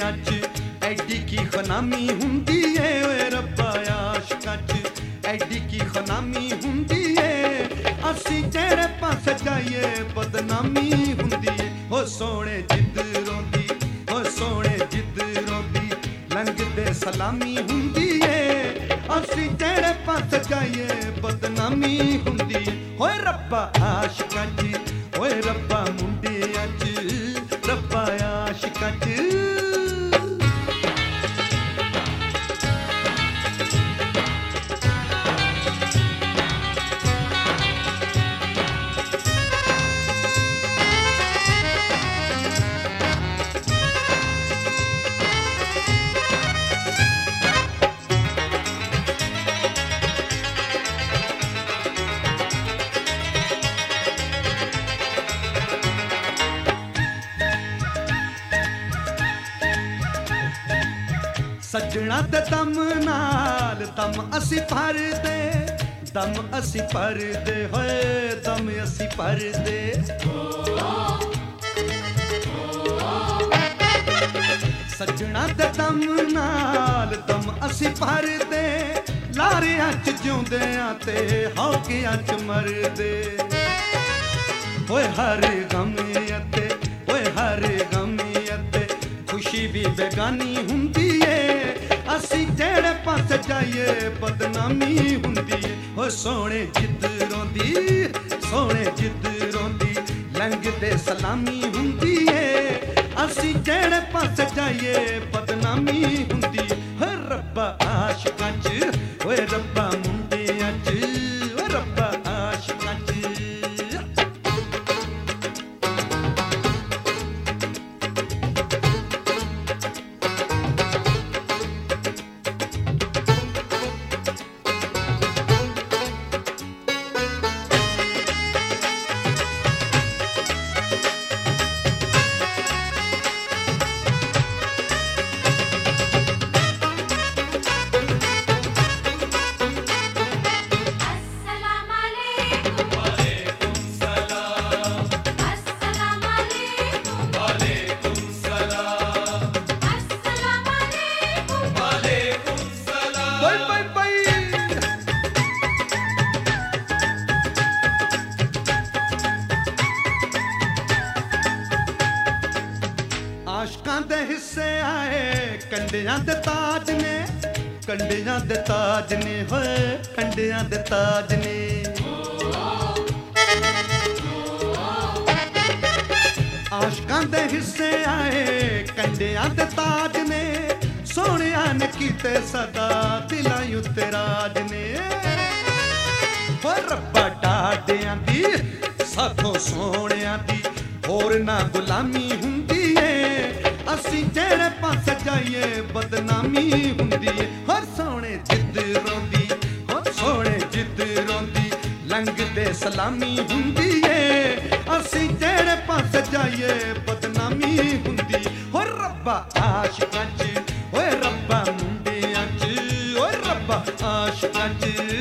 मुंडियां च एडी की खनामी हुंदी है ओए रब्बा आशिकां च एडी की खनामी हुंदी है असी जेड़े पासे जाइए बदनामी हुंदी है हो सोने जिद रोंदी हो सोने जिद रोंदी लंघदे सलामी हुंदी है असी जेड़े पासे जाइए बदनामी हुंदी है होए रब्बा आशिकां च ओए रब्बा मुंडियां च रब्बा आशिकां च सजना दे दम नाल दम असी भर दे दम असी भर दे होए दम असी भर दे सजना दे दम नाल दम असी भर दे लारियां च जिउंदियां ते हौकियां च मरदे होए हर गम अते होए हर गम अते खुशी भी बेगानी हुंदी है असी जेड़े पासे जाइए बदनामी हुंदी है हो सोने जिद रोंदी सोने जिद रोंदी लंघदे सलामी हुंदी है असी जेड़े पासे जाइए बदनामी हुंदी है हो रब्बा आशिकां च ओए रब्बा मुंडियां च ओ रब्बा आशिकां च आशकां दे हिस्से आए कंडियां दे ताज ने कंडियां दे ताज ने होए कंडियां दे ताज ने आशकां दे हिस्से आए कंडियां दे ताज ने सोहणिया ने कीते सदा दिलां उत्ते राज ने हो रब्बा डाडियां दी साथों सोहणियां दी होर ना गुलामी हुंदी है असी जेड़े पासे जाइए बदनामी हुंदी है हर सोने जिद रोंदी हर सोने जिद रोंदी लंघदे सलामी हुंदी है असी जेड़े पासे जाइए बदनामी हुंदी हर रब्बा आशिकां च ओए रब्बा मुंडियां च ओए रब्बा आशिकां च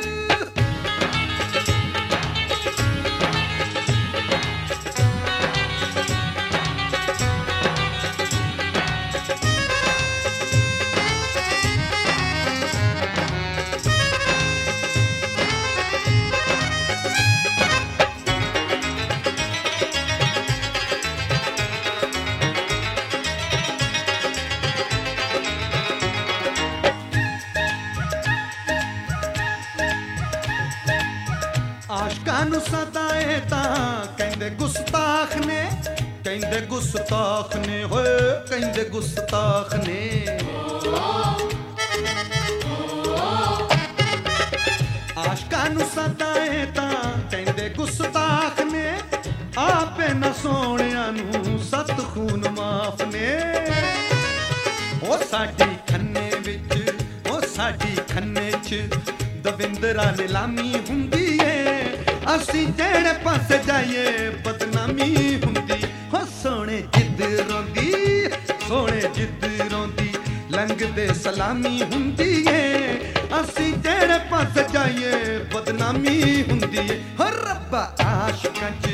आशकां नूं सदाए तां कहंदे गुस्ताख ने होए कहंदे गुस्ताख ने आशकां नूं सदाए तां कहंदे गुस्ताख ने आपे न सोहणियां नूं सत खून माफ ने ओ साडी खन्ने विच ओ साडी खन्ने च दविंदरा नीलामी हुंदी है असी जेड़े पासे जाइए बदनामी हुंदी हो सोने जिद रोंदी सोने जिद रोंदी लंघदे सलामी हुंदी है असी जेड़े पासे जाइए बदनामी हुंदी है हो रब्बा आशिकां च